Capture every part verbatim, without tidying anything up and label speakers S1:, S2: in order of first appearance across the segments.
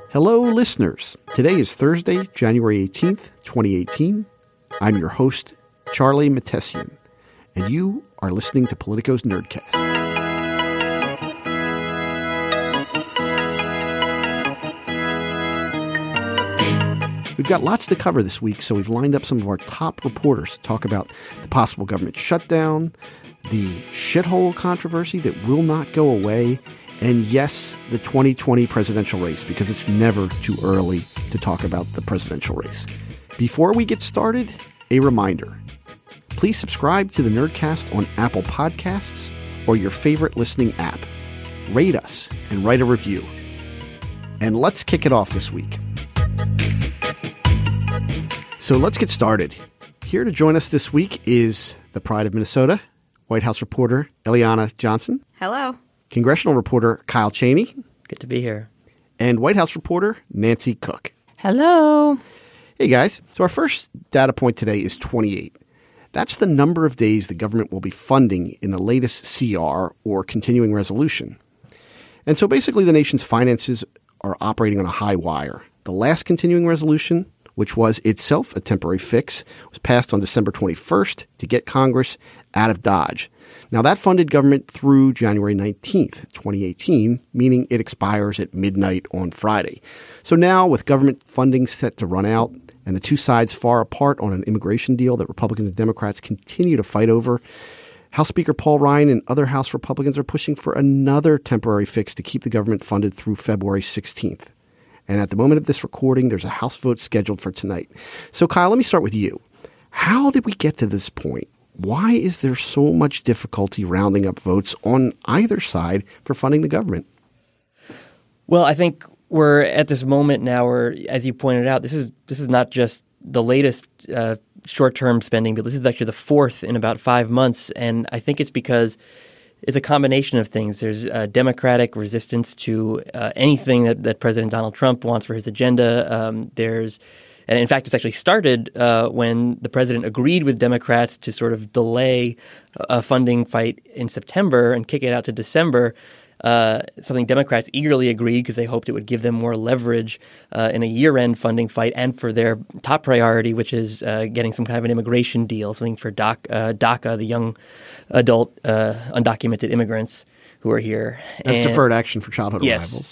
S1: Hello, listeners. Today is Thursday, January eighteenth, twenty eighteen. I'm your host, Charlie Mattesian, and you are listening to Politico's Nerdcast. We've got lots to cover this week, so we've lined up some of our top reporters to talk about the possible government shutdown, the shithole controversy that will not go away, and yes, the twenty twenty presidential race, because it's never too early to talk about the presidential race. Before we get started, a reminder. Please subscribe to the Nerdcast on Apple Podcasts or your favorite listening app. Rate us and write a review. And let's kick it off this week. So let's get started. Here to join us this week is the pride of Minnesota, White House reporter Eliana Johnson.
S2: Hello. Congressional reporter Kyle Cheney.
S3: Good to be here.
S1: And White House reporter Nancy Cook.
S4: Hello.
S1: Hey, guys. So our first data point today is twenty-eight. That's the number of days the government will be funding in the latest C R, or continuing resolution. And so basically the nation's finances are operating on a high wire. The last continuing resolution, which was itself a temporary fix, was passed on December twenty-first to get Congress out of Dodge. Now, that funded government through January nineteenth, twenty eighteen, meaning it expires at midnight on Friday. So now, with government funding set to run out and the two sides far apart on an immigration deal that Republicans and Democrats continue to fight over, House Speaker Paul Ryan and other House Republicans are pushing for another temporary fix to keep the government funded through February sixteenth. And at the moment of this recording, there's a House vote scheduled for tonight. So, Kyle, let me start with you. How did we get to this point? Why is there so much difficulty rounding up votes on either side for funding the government?
S3: Well, I think we're at this moment now where, as you pointed out, this is this is not just the latest uh, short-term spending bill. This is actually the fourth in about five months. And I think it's because it's a combination of things. There's uh, Democratic resistance to uh, anything that, that President Donald Trump wants for his agenda. Um, there's And in fact, it's actually started uh, when the president agreed with Democrats to sort of delay a funding fight in September and kick it out to December, uh, something Democrats eagerly agreed because they hoped it would give them more leverage uh, in a year-end funding fight and for their top priority, which is uh, getting some kind of an immigration deal, something for Doc, uh, DACA, the young adult uh, undocumented immigrants who are here.
S1: That's
S3: and,
S1: deferred action for childhood
S3: yes.
S1: arrivals.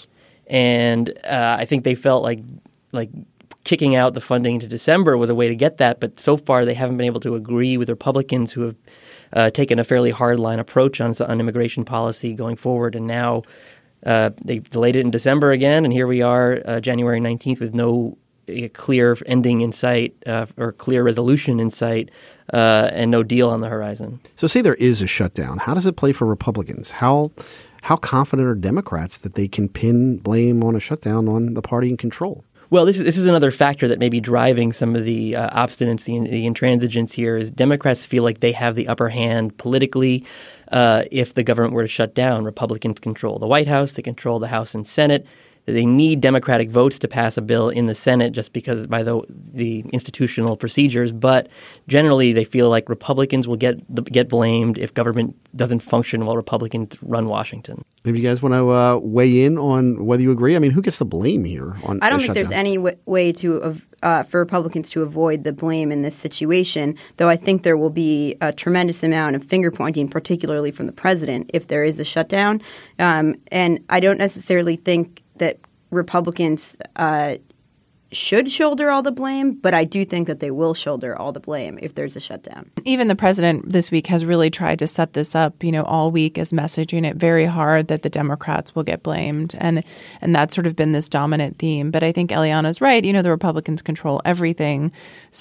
S3: And uh, I think they felt like like – kicking out the funding to December was a way to get that, but so far they haven't been able to agree with Republicans who have uh, taken a fairly hardline approach on, on immigration policy going forward. And now uh, they delayed it in December again, and here we are uh, January nineteenth with no uh, clear ending in sight uh, or clear resolution in sight uh, and no deal on the horizon.
S1: So say there is a shutdown. How does it play for Republicans? How how confident are Democrats that they can pin blame on a shutdown on the party in control?
S3: Well, this is this is another factor that may be driving some of the uh, obstinacy and the intransigence here is Democrats feel like they have the upper hand politically uh, if the government were to shut down. Republicans control the White House. They control the House and Senate. They need Democratic votes to pass a bill in the Senate just because by the the institutional procedures. But generally, they feel like Republicans will get get blamed if government doesn't function while Republicans run Washington.
S1: Maybe you guys want to uh, weigh in on whether you agree? I mean, who gets the blame here? On
S2: I don't
S1: the
S2: think
S1: shutdown?
S2: there's any w- way to uh, for Republicans to avoid the blame in this situation, though I think there will be a tremendous amount of finger-pointing, particularly from the president, if there is a shutdown. Um, and I don't necessarily think that Republicans uh, should shoulder all the blame, but I do think that they will shoulder all the blame if there's a shutdown.
S4: Even the president this week has really tried to set this up, you know, all week as messaging it very hard that the Democrats will get blamed. And and that's sort of been this dominant theme. But I think Eliana's right. You know, the Republicans control everything.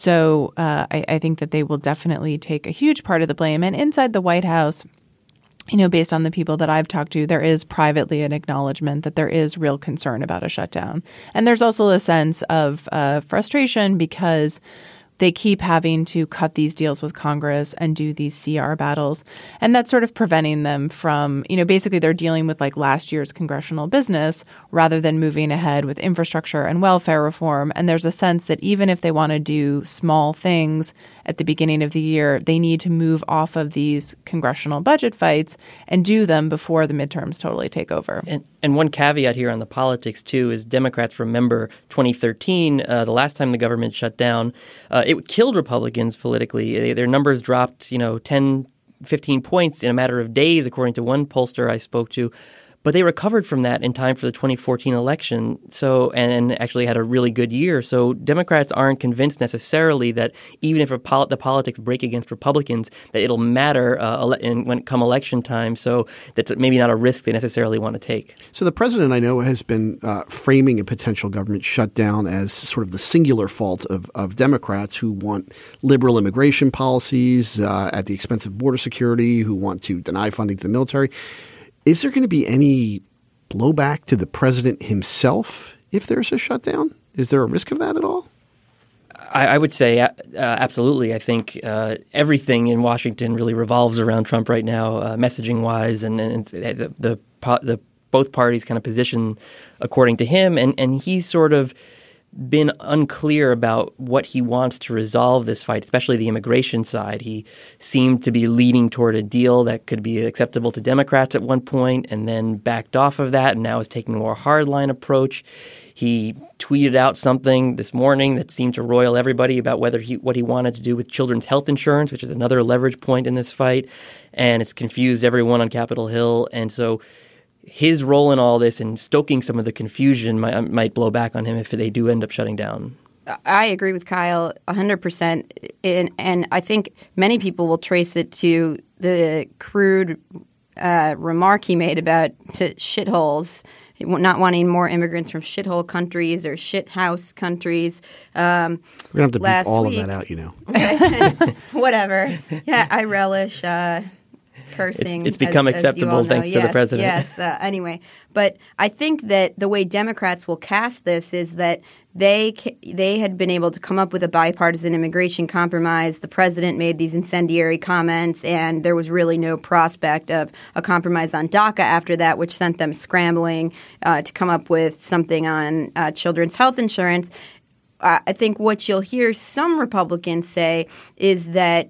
S4: So uh, I, I think that they will definitely take a huge part of the blame. And inside the White House, you know, based on the people that I've talked to, there is privately an acknowledgement that there is real concern about a shutdown. And there's also a sense of uh, frustration because they keep having to cut these deals with Congress and do these C R battles. And that's sort of preventing them from, you know, basically they're dealing with like last year's congressional business rather than moving ahead with infrastructure and welfare reform. And there's a sense that even if they want to do small things at the beginning of the year, they need to move off of these congressional budget fights and do them before the midterms totally take over.
S3: And And one caveat here on the politics, too, is Democrats remember twenty thirteen, uh, the last time the government shut down. Uh, it killed Republicans politically. They, their numbers dropped, you know, ten, fifteen points in a matter of days, according to one pollster I spoke to. But they recovered from that in time for the twenty fourteen election, so and, and actually had a really good year. So Democrats aren't convinced necessarily that even if a pol- the politics break against Republicans, that it'll matter uh, ele- in, when it come election time. So that's maybe not a risk they necessarily want to take.
S1: So the president, I know, has been uh, framing a potential government shutdown as sort of the singular fault of, of Democrats who want liberal immigration policies uh, at the expense of border security, who want to deny funding to the military. Is there going to be any blowback to the president himself if there's a shutdown? Is there a risk of that at all?
S3: I, I would say uh, absolutely. I think uh, everything in Washington really revolves around Trump right now, uh, messaging-wise, and, and the, the, the both parties kind of position according to him. And, and he's sort of been unclear about what he wants to resolve this fight, especially the immigration side. He seemed to be leaning toward a deal that could be acceptable to Democrats at one point and then backed off of that and now is taking a more hardline approach. He tweeted out something this morning that seemed to roil everybody about whether he what he wanted to do with children's health insurance, which is another leverage point in this fight, and it's confused everyone on Capitol Hill. And so his role in all this and stoking some of the confusion might, might blow back on him if they do end up shutting down.
S2: I agree with Kyle one hundred percent. And, and I think many people will trace it to the crude uh, remark he made about shitholes, not wanting more immigrants from shithole countries or shithouse countries. Um,
S1: We're going to have to beep all
S2: week,
S1: of that out, you know.
S2: Whatever. Yeah, I relish uh, cursing.
S3: It's, it's become
S2: as,
S3: acceptable
S2: as
S3: thanks
S2: yes,
S3: to the president.
S2: Yes. Uh, anyway, but I think that the way Democrats will cast this is that they they had been able to come up with a bipartisan immigration compromise. The president made these incendiary comments, and there was really no prospect of a compromise on DACA after that, which sent them scrambling uh, to come up with something on uh, children's health insurance. Uh, I think what you'll hear some Republicans say is that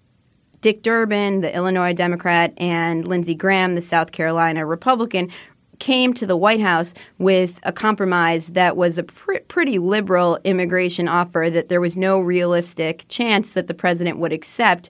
S2: Dick Durbin, the Illinois Democrat, and Lindsey Graham, the South Carolina Republican, came to the White House with a compromise that was a pr- pretty liberal immigration offer that there was no realistic chance that the president would accept.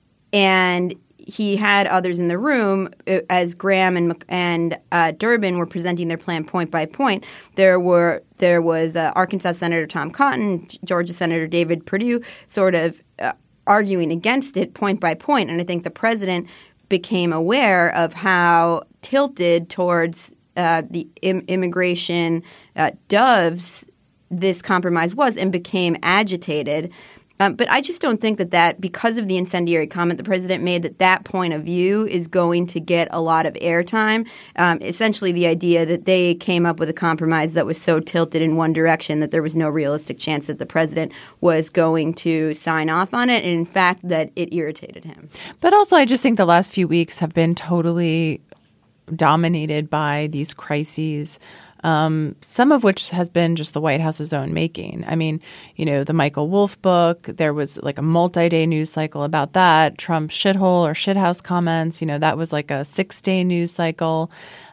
S2: And he had others in the room as Graham and and uh, Durbin were presenting their plan point by point. There were there was uh, Arkansas Senator Tom Cotton, Georgia Senator David Perdue, sort of uh, arguing against it point by point. And I think the president became aware of how tilted towards uh, the im- immigration uh, doves this compromise was and became agitated. Um, but I just don't think that that, because of the incendiary comment the president made, that that point of view is going to get a lot of airtime. Um, essentially the idea that they came up with a compromise that was so tilted in one direction that there was no realistic chance that the president was going to sign off on it, and in fact that it irritated him.
S4: But also I just think the last few weeks have been totally dominated by these crises. Um, some of which has been just the White House's own making. I mean, you know, the Michael Wolff book, there was like a multi-day news cycle about that. Trump's shithole or shithouse comments, you know, that was like a six-day news cycle.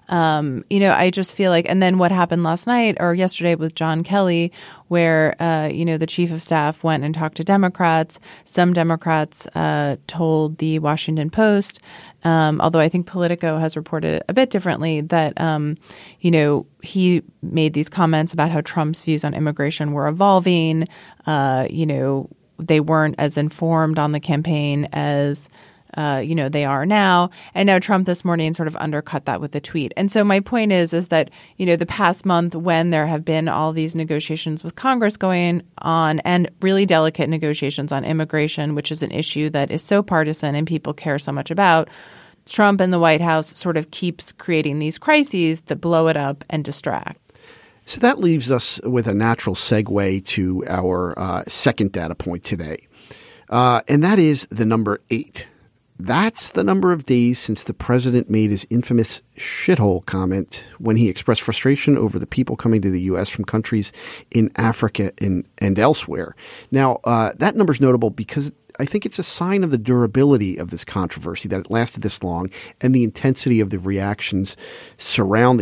S4: Um, you know, I just feel like – and then what happened last night or yesterday with John Kelly where, uh, you know, the chief of staff went and talked to Democrats. Some Democrats uh, told the Washington Post, um, although I think Politico has reported it a bit differently, that, um, you know, he made these comments about how Trump's views on immigration were evolving. Uh, you know, they weren't as informed on the campaign as – Uh, you know, they are now. And now Trump this morning sort of undercut that with a tweet. And so my point is, is that, you know, the past month when there have been all these negotiations with Congress going on and really delicate negotiations on immigration, which is an issue that is so partisan and people care so much about, Trump and the White House sort of keeps creating these crises that blow it up and distract.
S1: So that leaves us with a natural segue to our uh, second data point today, uh, and that is the number eight. That's the number of days since the president made his infamous shithole comment when he expressed frustration over the people coming to the U S from countries in Africa and, and elsewhere. Now, uh, that number is notable because I think it's a sign of the durability of this controversy, that it lasted this long, and the intensity of the reactions surrounding it.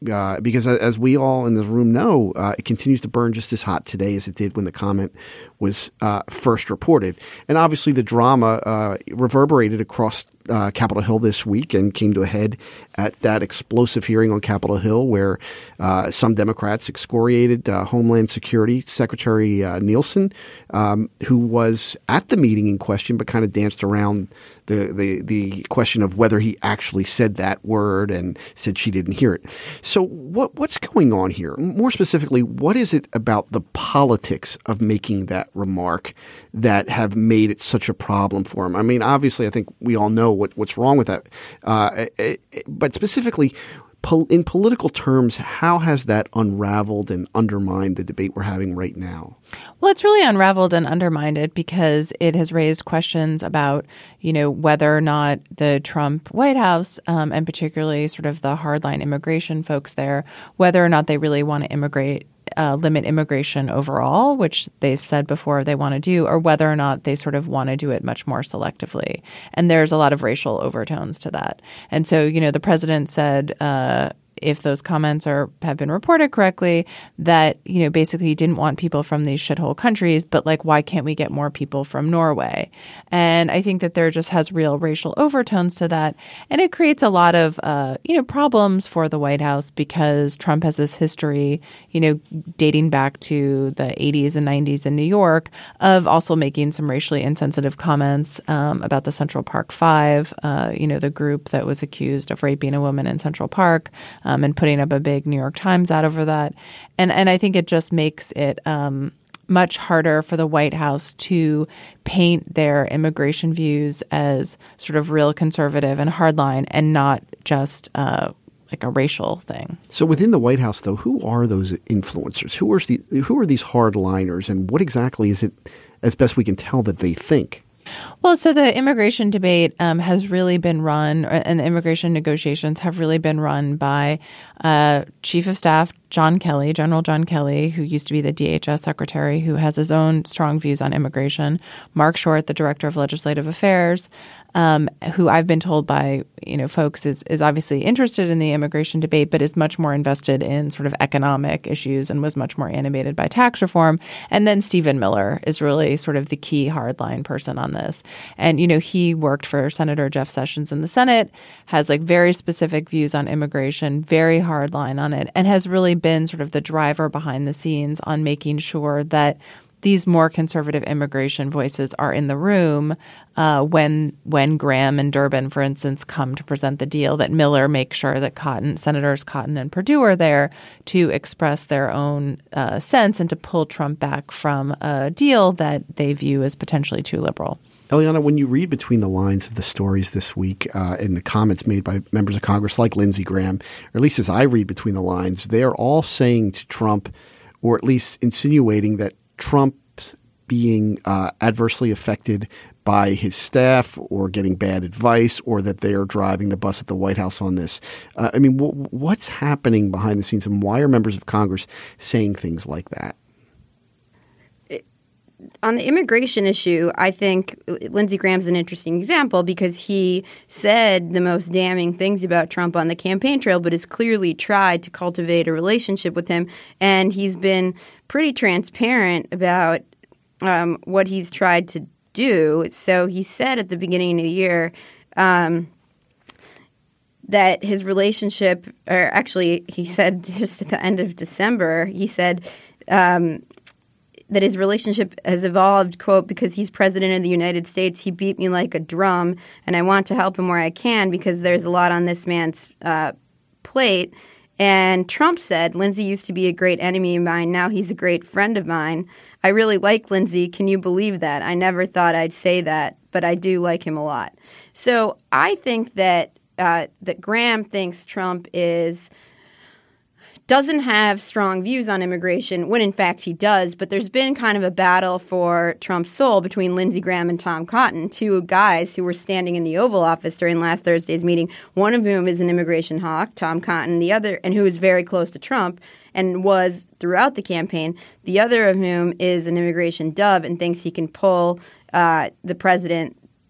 S1: Uh, because as we all in this room know, uh, it continues to burn just as hot today as it did when the comment was uh, first reported. And obviously the drama uh, reverberated across uh, Capitol Hill this week and came to a head at that explosive hearing on Capitol Hill where uh, some Democrats excoriated uh, Homeland Security Secretary uh, Nielsen, um, who was at the meeting in question but kind of danced around the, the, the question of whether he actually said that word and said she didn't hear it. So what what's going on here? More specifically, what is it about the politics of making that remark that have made it such a problem for him? I mean, obviously, I think we all know what, what's wrong with that. Uh, but specifically, pol- in political terms, how has that unraveled and undermined the debate we're having right now?
S4: Well, it's really unraveled and undermined it because it has raised questions about, you know, whether or not the Trump White House, um, and particularly sort of the hardline immigration folks there, whether or not they really want to immigrate, uh, limit immigration overall, which they've said before they want to do, or whether or not they sort of want to do it much more selectively. And there's a lot of racial overtones to that. And so, you know, the president said, uh, if those comments are have been reported correctly, that, you know, basically he didn't want people from these shithole countries, but like, why can't we get more people from Norway? And I think that there just has real racial overtones to that. And it creates a lot of, uh, you know, problems for the White House because Trump has this history, you know, dating back to the eighties and nineties in New York of also making some racially insensitive comments um, about the Central Park Five, uh, you know, the group that was accused of raping a woman in Central Park. Um, Um, and putting up a big New York Times ad over that. And and I think it just makes it um, much harder for the White House to paint their immigration views as sort of real conservative and hardline and not just uh, like a racial thing.
S1: So within the White House, though, who are those influencers? Who are, the, who are these hardliners, and what exactly is it, as best we can tell, that they think?
S4: Well, so the immigration debate um, has really been run, and the immigration negotiations have really been run by uh, Chief of Staff John Kelly, General John Kelly, who used to be the D H S secretary, who has his own strong views on immigration, Mark Short, the director of legislative affairs, um, who I've been told by, you know, folks is, is obviously interested in the immigration debate, but is much more invested in sort of economic issues and was much more animated by tax reform. And then Stephen Miller is really sort of the key hardline person on this. And, you know, he worked for Senator Jeff Sessions in the Senate, has like very specific views on immigration, very hardline on it, and has really been sort of the driver behind the scenes on making sure that these more conservative immigration voices are in the room uh, when when Graham and Durbin, for instance, come to present the deal, that Miller makes sure that Cotton, Senators Cotton and Perdue are there to express their own uh, sense and to pull Trump back from a deal that they view as potentially too liberal.
S1: Eliana, when you read between the lines of the stories this week uh, and the comments made by members of Congress like Lindsey Graham, or at least as I read between the lines, they are all saying to Trump, or at least insinuating that Trump's being uh, adversely affected by his staff or getting bad advice, or that they are driving the bus at the White House on this. Uh, I mean, w- what's happening behind the scenes, and why are members of Congress saying things like that?
S2: On the immigration issue, I think Lindsey Graham's an interesting example because he said the most damning things about Trump on the campaign trail, but has clearly tried to cultivate a relationship with him. And he's been pretty transparent about um, what he's tried to do. So he said at the beginning of the year um, that his relationship – or actually he said just at the end of December, he said um, – that his relationship has evolved, quote, because he's president of the United States. He beat me like a drum, and I want to help him where I can because there's a lot on this man's uh, plate. And Trump said, Lindsey used to be a great enemy of mine. Now he's a great friend of mine. I really like Lindsey. Can you believe that? I never thought I'd say that, but I do like him a lot. So I think that uh, that Graham thinks Trump is – doesn't have strong views on immigration, when in fact he does. But there's been kind of a battle for Trump's soul between Lindsey Graham and Tom Cotton, two guys who were standing in the Oval Office during last Thursday's meeting, one of whom is an immigration hawk, Tom Cotton, the other, and who is very close to Trump and was throughout the campaign, the other of whom is an immigration dove and thinks he can pull uh, the president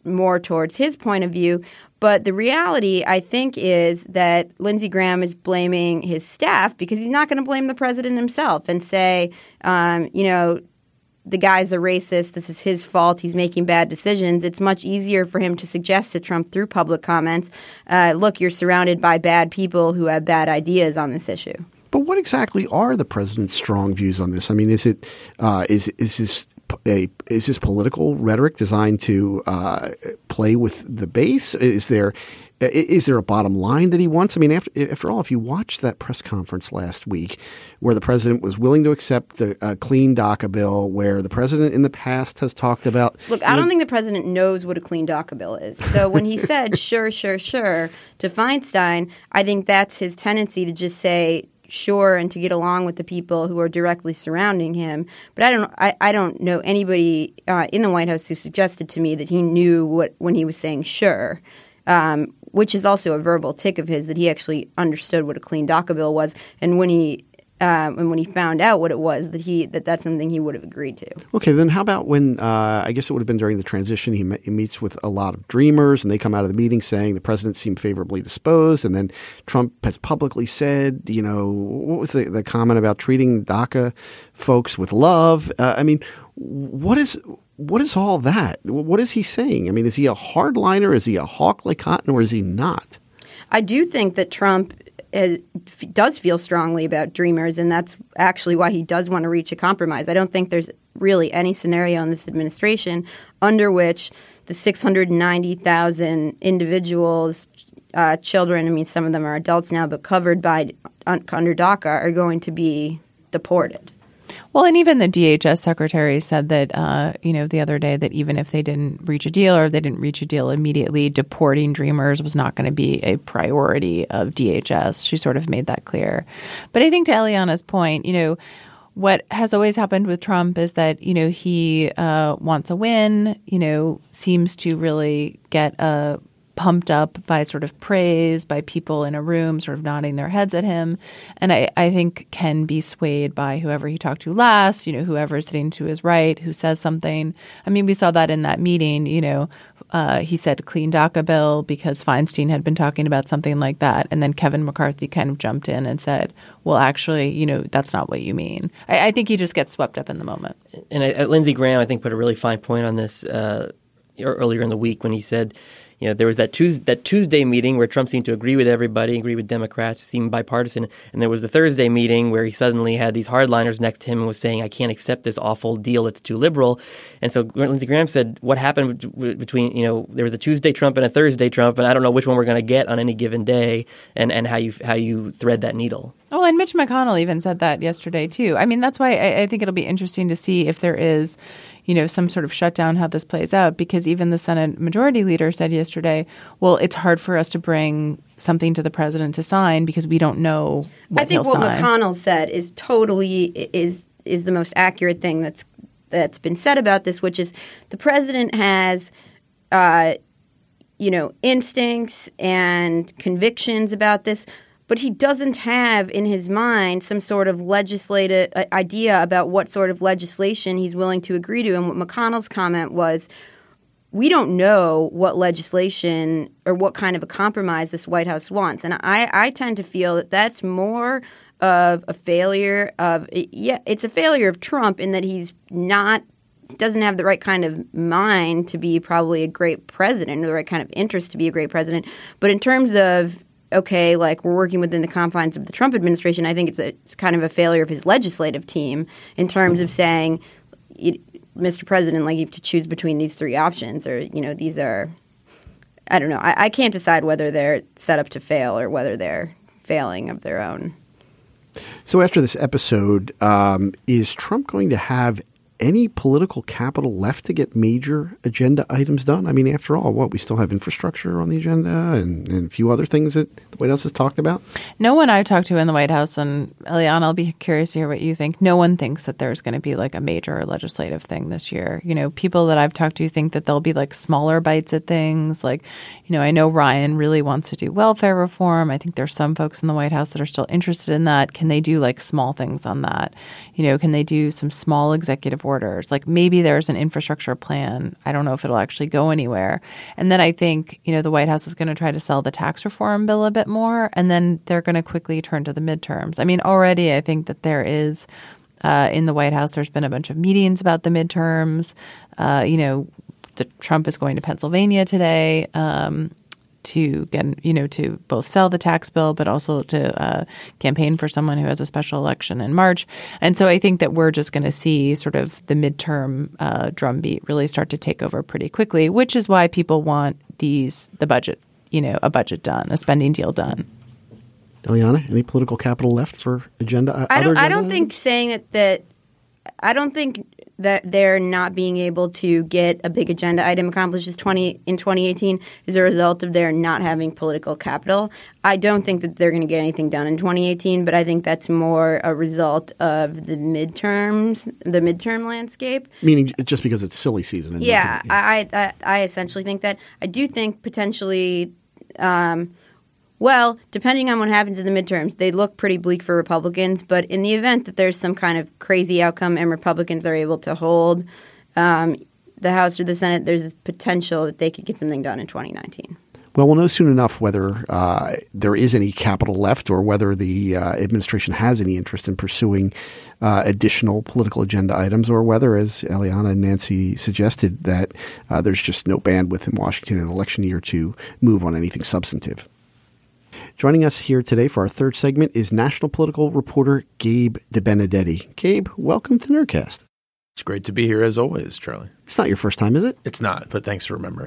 S2: more towards his point of view. But the reality, I think, is that Lindsey Graham is blaming his staff because he's not going to blame the president himself and say, um, you know, the guy's a racist, this is his fault, he's making bad decisions. It's much easier for him to suggest to Trump through public comments, uh, look, you're surrounded by bad people who have bad ideas on this issue.
S1: But what exactly are the president's strong views on this? I mean, is it uh, is is this a is this political rhetoric designed to uh, play with the base? Is there is there a bottom line that he wants? I mean, after after all, if you watched that press conference last week, where the president was willing to accept the uh, clean DACA bill, where the president in the past has talked about
S2: look, I don't know, think the president knows what a clean DACA bill is. So when he said sure, sure, sure to Feinstein, I think that's his tendency to just say sure and to get along with the people who are directly surrounding him. But I don't I, I don't know anybody uh, in the White House who suggested to me that he knew what when he was saying sure, um, which is also a verbal tick of his, that he actually understood what a clean DACA bill was. And when he um, and when he found out what it was, that he that that's something he would have agreed to.
S1: Okay, then how about when uh, I guess it would have been during the transition, he, he meets with a lot of Dreamers and they come out of the meeting saying the president seemed favorably disposed, and then Trump has publicly said, you know, what was the, the comment about treating DACA folks with love? Uh, I mean, what is what is all that? What is he saying? I mean, is he a hardliner? Is he a hawk like cotton, or is he not?
S2: I do think that Trump Is, does feel strongly about Dreamers, and that's actually why he does want to reach a compromise. I don't think there's really any scenario in this administration under which the six hundred ninety thousand individuals, uh, children, I mean, some of them are adults now, but covered by un, under DACA are going to be deported.
S4: Well, and even the D H S secretary said that, uh, you know, the other day that even if they didn't reach a deal or they didn't reach a deal immediately, deporting Dreamers was not going to be a priority of D H S. She sort of made that clear. But I think to Eliana's point, you know, what has always happened with Trump is that, you know, he uh, wants a win, you know, seems to really get a pumped up by sort of praise, by people in a room sort of nodding their heads at him. And I, I think can be swayed by whoever he talked to last, you know, whoever is sitting to his right, who says something. I mean, we saw that in that meeting, you know, uh, he said clean DACA bill because Feinstein had been talking about something like that. And then Kevin McCarthy kind of jumped in and said, well, actually, you know, that's not what you mean. I, I think he just gets swept up in the moment.
S3: And I, Lindsey Graham, I think, put a really fine point on this uh, earlier in the week when he said, you know, there was that Tuesday, that Tuesday meeting where Trump seemed to agree with everybody, agree with Democrats, seemed bipartisan. And there was the Thursday meeting where he suddenly had these hardliners next to him and was saying, I can't accept this awful deal. It's too liberal. And so Lindsey Graham said, what happened between, you know, there was a Tuesday Trump and a Thursday Trump, and I don't know which one we're going to get on any given day, and, and how you how you thread that needle.
S4: Oh, and Mitch McConnell even said that yesterday, too. I mean, that's why I, I think it'll be interesting to see if there is, you know, some sort of shutdown, how this plays out, because even the Senate Majority Leader said yesterday, well, it's hard for us to bring something to the president to sign because we don't know what
S2: I think
S4: he'll
S2: what
S4: sign.
S2: McConnell said is totally is is the most accurate thing that's that's been said about this, which is the president has uh, you know, instincts and convictions about this, but he doesn't have in his mind some sort of legislative uh, idea about what sort of legislation he's willing to agree to. And what McConnell's comment was, we don't know what legislation or what kind of a compromise this White House wants. And I, I tend to feel that that's more of a failure of – yeah, it's a failure of Trump in that he's not – doesn't have the right kind of mind to be probably a great president or the right kind of interest to be a great president. But in terms of – okay, like we're working within the confines of the Trump administration, I think it's, a, it's kind of a failure of his legislative team in terms of saying, Mister President, like you have to choose between these three options, or, you know, these are, I don't know. I, I can't decide whether they're set up to fail or whether they're failing of their own.
S1: So after this episode, um, is Trump going to have any political capital left to get major agenda items done? I mean, after all, what, we still have infrastructure on the agenda and, and a few other things that the White House has talked about?
S4: No one I've talked to in the White House, and Eliana, I'll be curious to hear what you think. No one thinks that there's going to be like a major legislative thing this year. You know, people that I've talked to think that there'll be like smaller bites at things. Like, you know, I know Ryan really wants to do welfare reform. I think there's some folks in the White House that are still interested in that. Can they do like small things on that? You know, can they do some small executive orders borders. Like maybe there's an infrastructure plan. I don't know if it'll actually go anywhere. And then I think, you know, the White House is going to try to sell the tax reform bill a bit more, and then they're going to quickly turn to the midterms. I mean, already I think that there is uh, in the White House, there's been a bunch of meetings about the midterms. Uh, you know, the, Trump is going to Pennsylvania today. Um, to get, you know, to both sell the tax bill, but also to uh, campaign for someone who has a special election in March. And so I think that we're just going to see sort of the midterm uh, drumbeat really start to take over pretty quickly, which is why people want these, the budget, you know, a budget done, a spending deal done.
S1: Eliana, any political capital left for agenda?
S2: I don't,
S1: agenda
S2: I don't
S1: items?
S2: think saying that, that I don't think that they're not being able to get a big agenda item accomplished is twenty in twenty eighteen is a result of their not having political capital. I don't think that they're going to get anything done in twenty eighteen, but I think that's more a result of the midterms, the midterm landscape.
S1: Meaning just because it's silly season. And
S2: Yeah,
S1: nothing, yeah.
S2: I, I I essentially think that. I do think potentially um, – well, depending on what happens in the midterms, they look pretty bleak for Republicans. But in the event that there's some kind of crazy outcome and Republicans are able to hold um, the House or the Senate, there's potential that they could get something done in twenty nineteen.
S1: Well, we'll know soon enough whether uh, there is any capital left or whether the uh, administration has any interest in pursuing uh, additional political agenda items, or whether, as Eliana and Nancy suggested, that uh, there's just no bandwidth in Washington in an election year to move on anything substantive. Joining us here today for our third segment is national political reporter Gabe DeBenedetti. Gabe, welcome to Nerdcast.
S5: It's great to be here as always, Charlie.
S1: It's not your first time, is it?
S5: It's not, but thanks for remembering.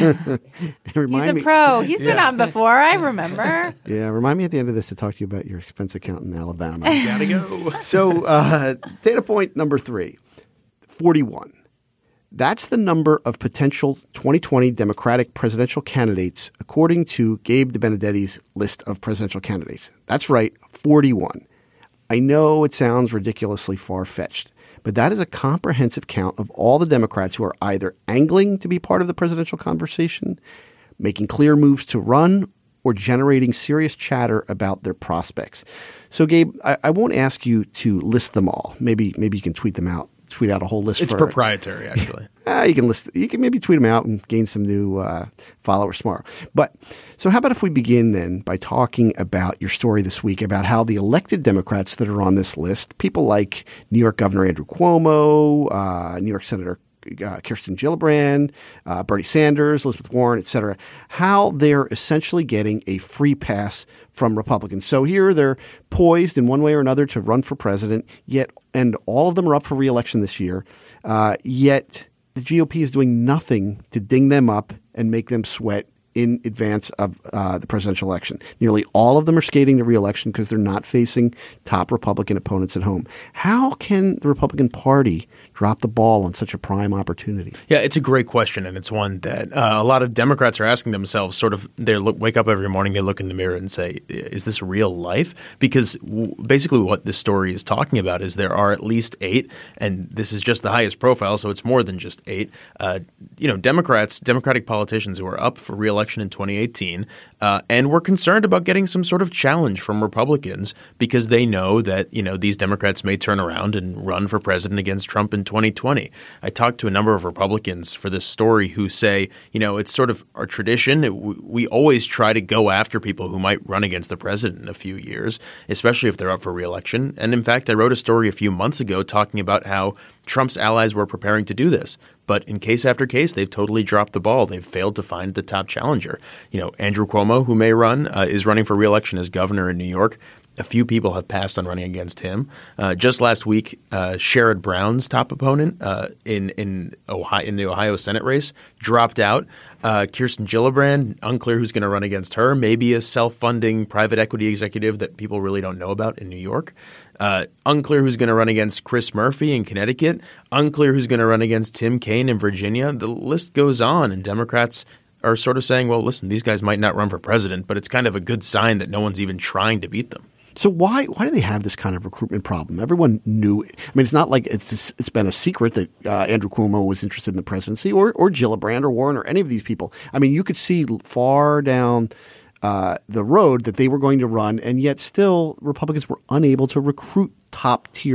S4: He's a pro. He's been
S5: Yeah.
S4: on before. I remember.
S1: Yeah, remind me at the end of this to talk to you about your expense account in Alabama.
S5: Gotta go.
S1: So uh, data point number three, forty-one. That's the number of potential twenty twenty Democratic presidential candidates according to Gabe DeBenedetti's list of presidential candidates. That's right, forty-one. I know it sounds ridiculously far-fetched, but that is a comprehensive count of all the Democrats who are either angling to be part of the presidential conversation, making clear moves to run, or generating serious chatter about their prospects. So, Gabe, I, I won't ask you to list them all. Maybe maybe you can tweet them out. Tweet out a whole list.
S5: It's
S1: for,
S5: proprietary, actually.
S1: Uh, you can list. You can maybe tweet them out and gain some new uh, followers tomorrow. But so, how about if we begin then by talking about your story this week about how the elected Democrats that are on this list, people like New York Governor Andrew Cuomo, uh, New York Senator uh, Kirsten Gillibrand, uh, Bernie Sanders, Elizabeth Warren, et cetera, how they're essentially getting a free pass from Republicans. So here they're poised in one way or another to run for president, yet and all of them are up for re-election this year, uh, yet the G O P is doing nothing to ding them up and make them sweat in advance of uh, the presidential election. Nearly all of them are skating to re-election because they're not facing top Republican opponents at home. How can the Republican Party drop the ball on such a prime opportunity?
S5: Yeah, it's a great question, and it's one that uh, a lot of Democrats are asking themselves. Sort of, they look, wake up every morning, they look in the mirror and say, is this real life? Because w- basically what this story is talking about is there are at least eight, and this is just the highest profile, so it's more than just eight, uh, you know, Democrats, Democratic politicians who are up for re-election in twenty eighteen, uh, and we're concerned about getting some sort of challenge from Republicans because they know that, you know, these Democrats may turn around and run for president against Trump in twenty twenty. I talked to a number of Republicans for this story who say, you know, it's sort of our tradition. It, we always try to go after people who might run against the president in a few years, especially if they're up for re-election. And in fact, I wrote a story a few months ago talking about how Trump's allies were preparing to do this. But in case after case, they've totally dropped the ball. They've failed to find the top challenger. You know, Andrew Cuomo, who may run, uh, is running for re-election as governor in New York. A few people have passed on running against him. Uh, just last week, uh, Sherrod Brown's top opponent uh, in in Ohio in the Ohio Senate race dropped out. Uh, Kirsten Gillibrand, unclear who's going to run against her. Maybe a self-funding private equity executive that people really don't know about in New York. Uh, unclear who's going to run against Chris Murphy in Connecticut. Unclear who's going to run against Tim Kaine in Virginia. The list goes on, and Democrats are sort of saying, well, listen, these guys might not run for president, but it's kind of a good sign that no one's even trying to beat them.
S1: So why why do they have this kind of recruitment problem? Everyone knew. I mean, it's not like it's it's been a secret that uh, Andrew Cuomo was interested in the presidency, or or Gillibrand or Warren or any of these people. I mean, you could see far down uh, the road that they were going to run, and yet still Republicans were unable to recruit top tier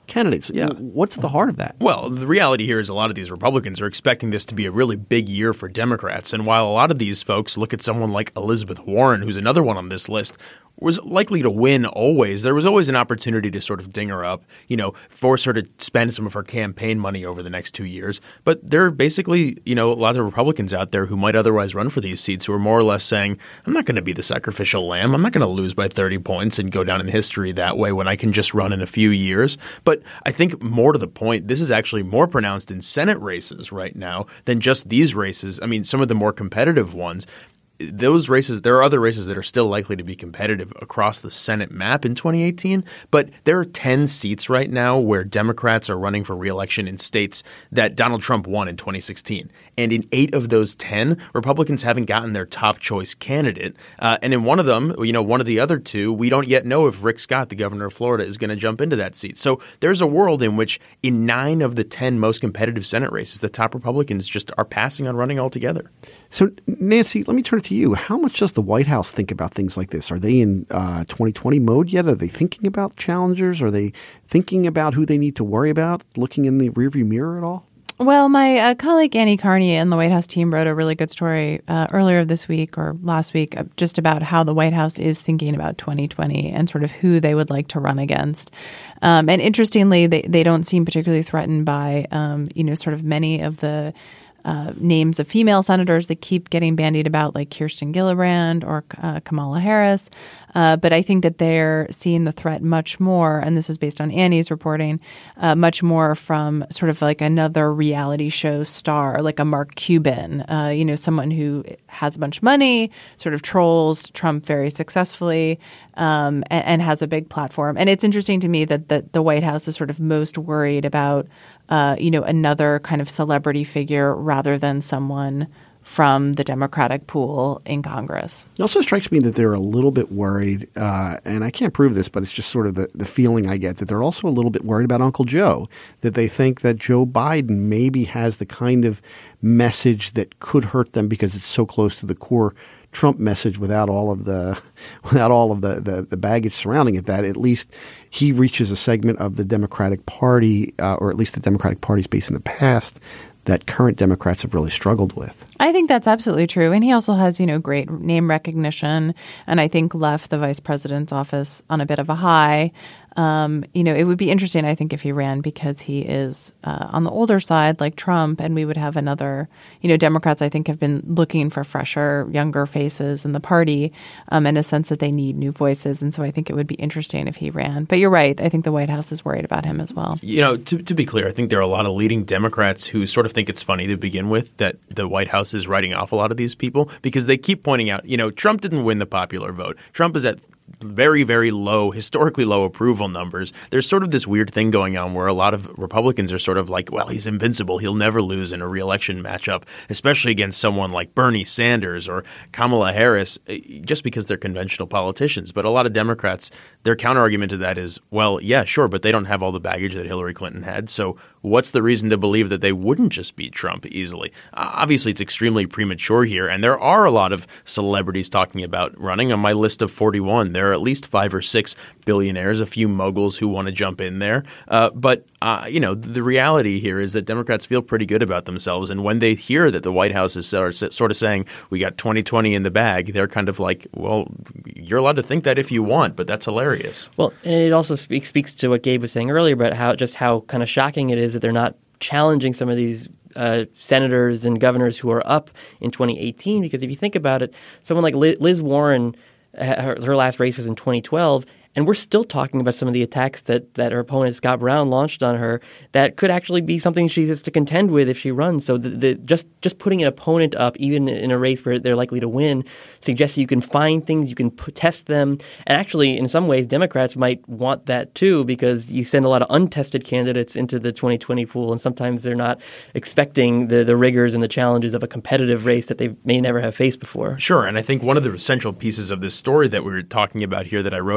S1: candidates.
S5: Yeah.
S1: What's the heart of that?
S5: Well, the reality here is a lot of these Republicans are expecting this to be a really big year for Democrats. And while a lot of these folks look at someone like Elizabeth Warren, who's another one on this list, was likely to win always, there was always an opportunity to sort of ding her up, you know, force her to spend some of her campaign money over the next two years. But there are basically, you know, a lot of Republicans out there who might otherwise run for these seats who are more or less saying, I'm not going to be the sacrificial lamb. I'm not going to lose by thirty points and go down in history that way when I can just run in a few years. But I think more to the point, this is actually more pronounced in Senate races right now than just these races. I mean, some of the more competitive ones. Those races, there are other races that are still likely to be competitive across the Senate map in twenty eighteen, but there are ten seats right now where Democrats are running for re-election in states that Donald Trump won in twenty sixteen. And in eight of those ten, Republicans haven't gotten their top choice candidate. Uh, and in one of them, you know, one of the other two, we don't yet know if Rick Scott, the governor of Florida, is going to jump into that seat. So there's a world in which in nine of the ten most competitive Senate races, the top Republicans just are passing on running altogether.
S1: So, Nancy, let me turn it to you. How much does the White House think about things like this? Are they in uh, twenty twenty mode yet? Are they thinking about challengers? Are they thinking about who they need to worry about, looking in the rearview mirror at all?
S4: Well, my uh, colleague Annie Carney and the White House team wrote a really good story uh, earlier this week or last week uh, just about how the White House is thinking about twenty twenty and sort of who they would like to run against. Um, and interestingly, they, they don't seem particularly threatened by, um, you know, sort of many of the Uh, names of female senators that keep getting bandied about, like Kirsten Gillibrand or uh, Kamala Harris. Uh, but I think that they're seeing the threat much more, and this is based on Annie's reporting, uh, much more from sort of like another reality show star, like a Mark Cuban, uh, you know, someone who has a bunch of money, sort of trolls Trump very successfully, um, and, and has a big platform. And it's interesting to me that, that the White House is sort of most worried about Uh, you know, another kind of celebrity figure rather than someone from the Democratic pool in Congress.
S1: It also strikes me that they're a little bit worried, uh, and I can't prove this, but it's just sort of the, the feeling I get, that they're also a little bit worried about Uncle Joe, that they think that Joe Biden maybe has the kind of message that could hurt them because it's so close to the core Trump message without all of the without all of the, the, the baggage surrounding it, that at least he reaches a segment of the Democratic Party, uh, or at least the Democratic Party's base in the past, that current Democrats have really struggled with.
S4: I think that's absolutely true. And he also has, you know, great name recognition, and I think left the vice president's office on a bit of a high. Um, you know, it would be interesting, I think, if he ran because he is uh, on the older side like Trump, and we would have another, you know, Democrats, I think, have been looking for fresher, younger faces in the party um, in a sense that they need new voices. And so I think it would be interesting if he ran. But you're right. I think the White House is worried about him as well.
S5: You know, to, to be clear, I think there are a lot of leading Democrats who sort of think it's funny to begin with that the White House is writing off a lot of these people because they keep pointing out, you know, Trump didn't win the popular vote. Trump is at very, very low, historically low approval numbers. There's sort of this weird thing going on where a lot of Republicans are sort of like, well, he's invincible. He'll never lose in a reelection matchup, especially against someone like Bernie Sanders or Kamala Harris, just because they're conventional politicians. But a lot of Democrats, their counterargument to that is, well, yeah, sure, but they don't have all the baggage that Hillary Clinton had. So what's the reason to believe that they wouldn't just beat Trump easily? Uh, obviously, it's extremely premature here. And there are a lot of celebrities talking about running. On my list of forty-one, there are at least five or six billionaires, a few moguls who want to jump in there. Uh, but, uh, you know, the reality here is that Democrats feel pretty good about themselves. And when they hear that the White House is sort of saying we got twenty twenty in the bag, they're kind of like, well, you're allowed to think that if you want, but that's hilarious.
S3: Well, and it also speaks, speaks to what Gabe was saying earlier about how just how kind of shocking it is that they're not challenging some of these uh, senators and governors who are up in twenty eighteen. Because if you think about it, someone like Liz Warren, her, her last race was in twenty twelve, and we're still talking about some of the attacks that, that her opponent Scott Brown launched on her that could actually be something she has to contend with if she runs. So the, the, just just putting an opponent up, even in a race where they're likely to win, suggests that you can find things, you can put, test them. And actually, in some ways, Democrats might want that too, because you send a lot of untested candidates into the twenty twenty pool, and sometimes they're not expecting the, the rigors and the challenges of a competitive race that they may never have faced before.
S5: Sure. And I think one of the central pieces of this story that we were talking about here that I wrote about is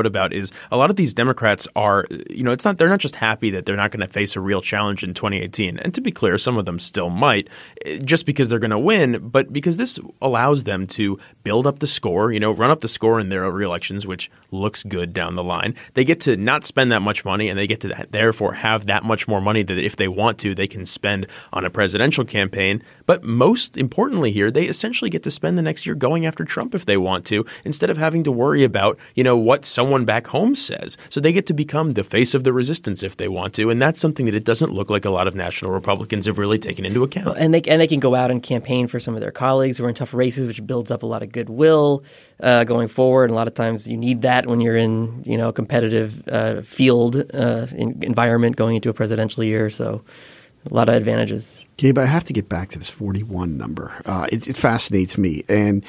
S5: because a lot of these Democrats are, you know, it's not they're not just happy that they're not going to face a real challenge in twenty eighteen. And to be clear, some of them still might, just because they're going to win, but because this allows them to build up the score, you know, run up the score in their re-elections, which looks good down the line. They get to not spend that much money, and they get to therefore have that much more money that if they want to, they can spend on a presidential campaign. But most importantly here, they essentially get to spend the next year going after Trump if they want to, instead of having to worry about, you know, what someone back home says. So they get to become the face of the resistance if they want to. And that's something that it doesn't look like a lot of national Republicans have really taken into account.
S3: And they, and they can go out and campaign for some of their colleagues who are in tough races, which builds up a lot of goodwill uh, going forward. And a lot of times you need that when you're in, you know, a competitive uh, field uh, in, environment going into a presidential year. So a lot of advantages.
S1: Gabe, I have to get back to this forty-one number. Uh, it, it fascinates me. And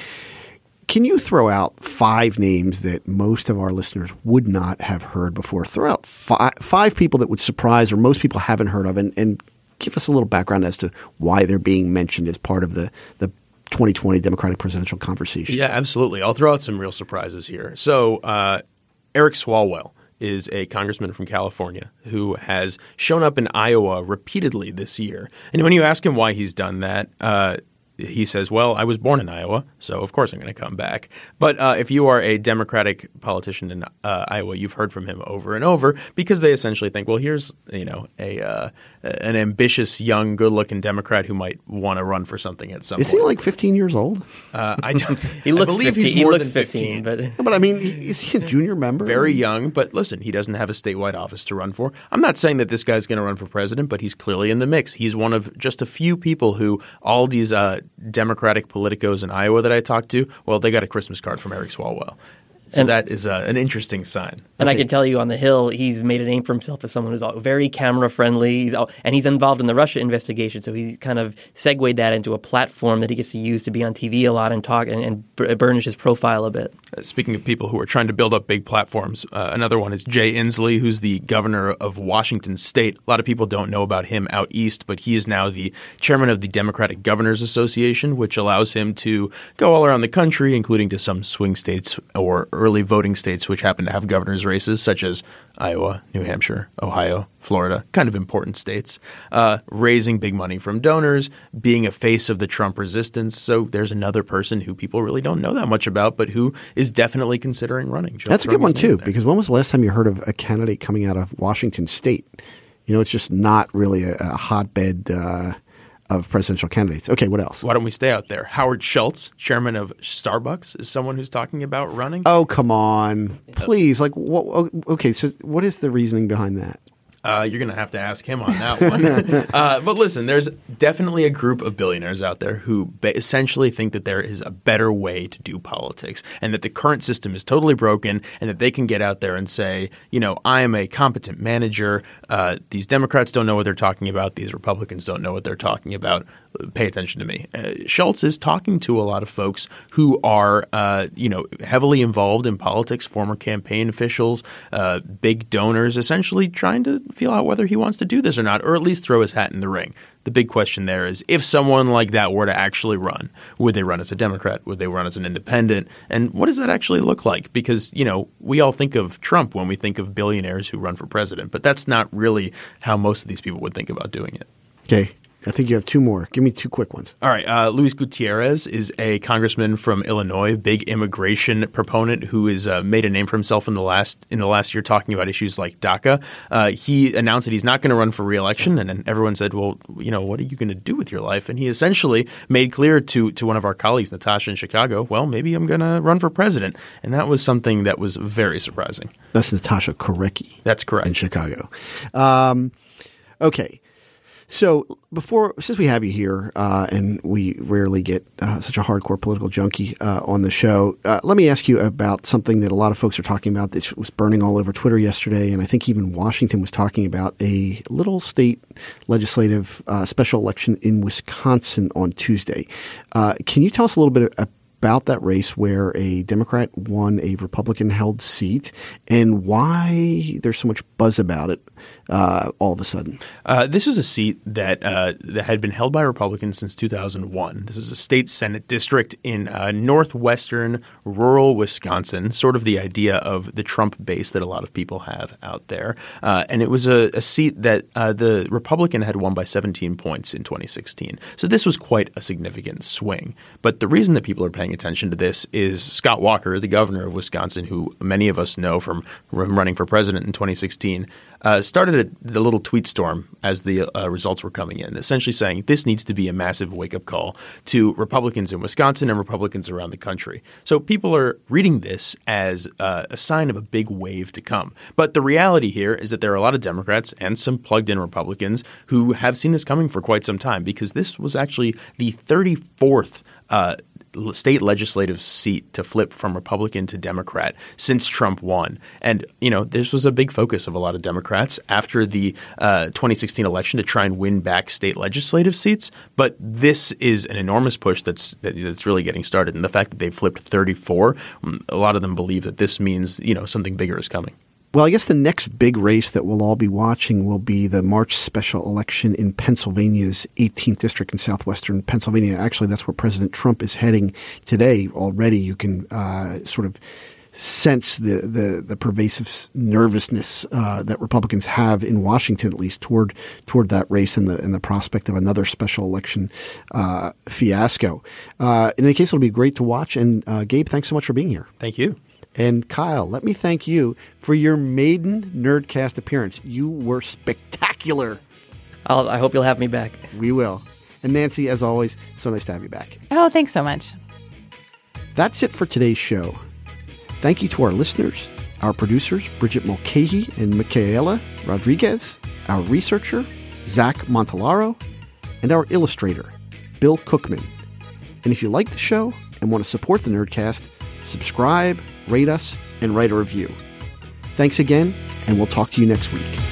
S1: can you throw out five names that most of our listeners would not have heard before? Throw out five, five people that would surprise or most people haven't heard of, and, and give us a little background as to why they're being mentioned as part of the, the twenty twenty Democratic presidential conversation.
S5: Yeah, absolutely. I'll throw out some real surprises here. So uh, Eric Swalwell is a congressman from California who has shown up in Iowa repeatedly this year. And when you ask him why he's done that, uh, he says, well, I was born in Iowa, so of course I'm going to come back. But uh, if you are a Democratic politician in uh, Iowa, you've heard from him over and over because they essentially think, well, here's, you know, a uh, an ambitious, young, good-looking Democrat who might want to run for something at some
S1: is
S5: point.
S1: Is he like fifteen years old?
S5: Uh, I, don't,
S3: he looks
S5: I believe
S3: fifteen.
S5: he's
S3: He
S5: more
S3: looks
S5: than
S3: fifteen.
S5: fifteen.
S3: But,
S1: but I mean, is he a junior member?
S5: Very young, but listen, he doesn't have a statewide office to run for. I'm not saying that this guy's going to run for president, but he's clearly in the mix. He's one of just a few people who all these uh, Democratic politicos in Iowa that I talked to, well, they got a Christmas card from Eric Swalwell. So
S3: and,
S5: that is uh, an interesting sign.
S3: And
S1: okay.
S3: I can tell you on the Hill, he's made a name for himself as someone who's very camera friendly. He's all, and he's involved in the Russia investigation. So he's kind of segued that into a platform that he gets to use to be on T V a lot and talk and, and burnish his profile a bit.
S5: Uh, speaking of people who are trying to build up big platforms, uh, another one is Jay Inslee, who's the governor of Washington State. A lot of people don't know about him out east, but he is now the chairman of the Democratic Governors Association, which allows him to go all around the country, including to some swing states or early voting states which happen to have governor's races, such as Iowa, New Hampshire, Ohio, Florida, kind of important states, uh, raising big money from donors, being a face of the Trump resistance. So there's another person who people really don't know that much about, but who is definitely considering running. Just
S1: That's a good one, too, because when was the last time you heard of a candidate coming out of Washington State? You know, it's just not really a, a hotbed uh, of presidential candidates. Okay, what else?
S5: Why don't we stay out there? Howard Schultz, chairman of Starbucks, is someone who's talking about running.
S1: Oh, come on. Please. Like, what, okay, so what is the reasoning behind that?
S5: Uh, you're going to have to ask him on that one. uh, but listen, there's definitely a group of billionaires out there who ba- essentially think that there is a better way to do politics and that the current system is totally broken and that they can get out there and say, you know, I am a competent manager. Uh, these Democrats don't know what they're talking about. These Republicans don't know what they're talking about. Pay attention to me. Uh, Schultz is talking to a lot of folks who are, uh, you know, heavily involved in politics, former campaign officials, uh, big donors, essentially trying to feel out whether he wants to do this or not, or at least throw his hat in the ring. The big question there is, if someone like that were to actually run, would they run as a Democrat? Would they run as an independent? And what does that actually look like? Because, you know, we all think of Trump when we think of billionaires who run for president, but that's not really how most of these people would think about doing it.
S1: Okay. I think you have two more. Give me two quick ones.
S5: All right. Uh, Luis Gutierrez is a congressman from Illinois, big immigration proponent who has uh, made a name for himself in the last in the last year talking about issues like DACA. Uh, he announced that he's not going to run for re-election, and then everyone said, well, you know, what are you going to do with your life? And he essentially made clear to, to one of our colleagues, Natasha in Chicago, well, maybe I'm going to run for president. And that was something that was very surprising.
S1: That's Natasha Korecki.
S5: That's correct.
S1: In Chicago. Um, okay. So before, since we have you here, uh, and we rarely get uh, such a hardcore political junkie uh, on the show, uh, let me ask you about something that a lot of folks are talking about. This was burning all over Twitter yesterday, and I think even Washington was talking about a little state legislative uh, special election in Wisconsin on Tuesday. Uh, can you tell us a little bit about about that race where a Democrat won a Republican-held seat and why there's so much buzz about it uh, all of a sudden?
S5: Uh, this is a seat that uh, that had been held by Republicans since two thousand one. This is a state Senate district in uh, northwestern rural Wisconsin, sort of the idea of the Trump base that a lot of people have out there. Uh, and it was a, a seat that uh, the Republican had won by seventeen points in twenty sixteen. So this was quite a significant swing. But the reason that people are paying attention to this is Scott Walker, the governor of Wisconsin, who many of us know from running for president in twenty sixteen, uh, started a, a little tweet storm as the uh, results were coming in, essentially saying this needs to be a massive wake-up call to Republicans in Wisconsin and Republicans around the country. So people are reading this as uh, a sign of a big wave to come. But the reality here is that there are a lot of Democrats and some plugged-in Republicans who have seen this coming for quite some time, because this was actually the thirty-fourth uh, state legislative seat to flip from Republican to Democrat since Trump won. And, you know, this was a big focus of a lot of Democrats after the uh, twenty sixteen election to try and win back state legislative seats. But this is an enormous push that's that, that's really getting started. And the fact that they've flipped thirty-four, a lot of them believe that this means, you know, something bigger is coming.
S1: Well, I guess the next big race that we'll all be watching will be the March special election in Pennsylvania's eighteenth district in southwestern Pennsylvania. Actually, that's where President Trump is heading today. Already you can uh, sort of sense the, the, the pervasive nervousness uh, that Republicans have in Washington, at least toward toward that race and the and the prospect of another special election uh, fiasco. Uh, in any case, it'll be great to watch. And uh, Gabe, thanks so much for being here.
S5: Thank you.
S1: And Kyle, let me thank you for your maiden Nerdcast appearance. You were spectacular.
S3: I'll, I hope you'll have me back.
S1: We will. And Nancy, as always, so nice to have you back.
S4: Oh, thanks so much.
S1: That's it for today's show. Thank you to our listeners, our producers, Bridget Mulcahy and Michaela Rodriguez, our researcher, Zach Montalaro, and our illustrator, Bill Cookman. And if you like the show and want to support the Nerdcast, subscribe, rate us, and write a review. Thanks again, and we'll talk to you next week.